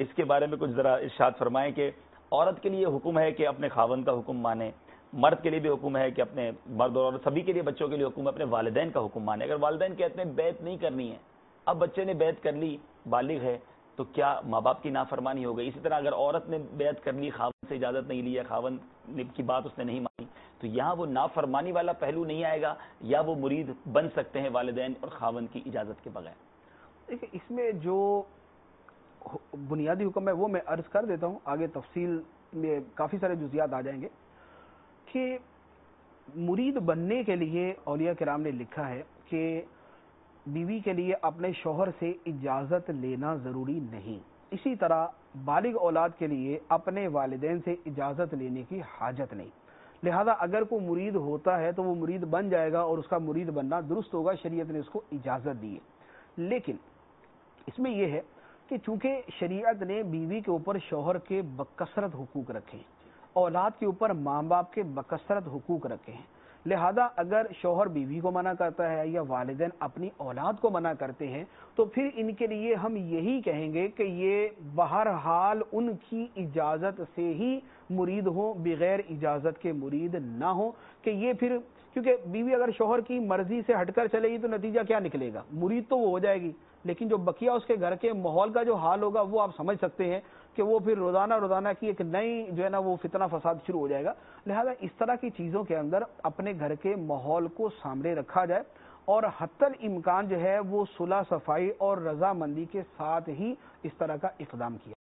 اس کے بارے میں کچھ ذرا ارشاد فرمائیں کہ عورت کے لیے حکم ہے کہ اپنے خاوند کا حکم مانے، مرد کے لیے بھی حکم ہے کہ اپنے مرد اور عورت سبھی کے لیے، بچوں کے لیے حکم ہے اپنے والدین کا حکم مانے. اگر والدین کہتے ہیں بیعت نہیں کرنی ہے، اب بچے نے بیعت کر لی، بالغ ہے، تو کیا ماں باپ کی نافرمانی ہو گئی؟ اسی طرح اگر عورت نے بیعت کر لی، خاوند سے اجازت نہیں لی ہے، خاوند کی بات اس نے نہیں مانی، تو یہاں وہ نافرمانی والا پہلو نہیں آئے گا، یا وہ مرید بن سکتے ہیں والدین اور خاوند کی اجازت کے بغیر؟ دیکھیں، اس میں جو بنیادی حکم ہے وہ میں عرض کر دیتا ہوں، آگے تفصیل میں کافی سارے جزیات آ جائیں گے. کہ مرید بننے کے لیے اولیاء کرام نے لکھا ہے کہ بیوی کے لیے اپنے شوہر سے اجازت لینا ضروری نہیں. اسی طرح بالغ اولاد کے لیے اپنے والدین سے اجازت لینے کی حاجت نہیں. لہذا اگر کوئی مرید ہوتا ہے تو وہ مرید بن جائے گا اور اس کا مرید بننا درست ہوگا، شریعت نے اس کو اجازت دی ہے. لیکن اس میں یہ ہے کہ چونکہ شریعت نے بیوی کے اوپر شوہر کے بکثرت حقوق رکھے ہیں، اولاد کے اوپر ماں باپ کے بکثرت حقوق رکھے ہیں، لہذا اگر شوہر بیوی کو منع کرتا ہے یا والدین اپنی اولاد کو منع کرتے ہیں تو پھر ان کے لیے ہم یہی کہیں گے کہ یہ بہرحال ان کی اجازت سے ہی مرید ہوں، بغیر اجازت کے مرید نہ ہوں. کہ یہ پھر کیونکہ بیوی اگر شوہر کی مرضی سے ہٹ کر چلے گی تو نتیجہ کیا نکلے گا؟ مرید تو وہ ہو جائے گی، لیکن جو بقیہ اس کے گھر کے ماحول کا جو حال ہوگا وہ آپ سمجھ سکتے ہیں کہ وہ پھر روزانہ کی ایک نئی جو ہے نا وہ فتنہ فساد شروع ہو جائے گا. لہذا اس طرح کی چیزوں کے اندر اپنے گھر کے ماحول کو سامنے رکھا جائے اور حتی الامکان جو ہے وہ صلح صفائی اور رضامندی کے ساتھ ہی اس طرح کا اقدام کیا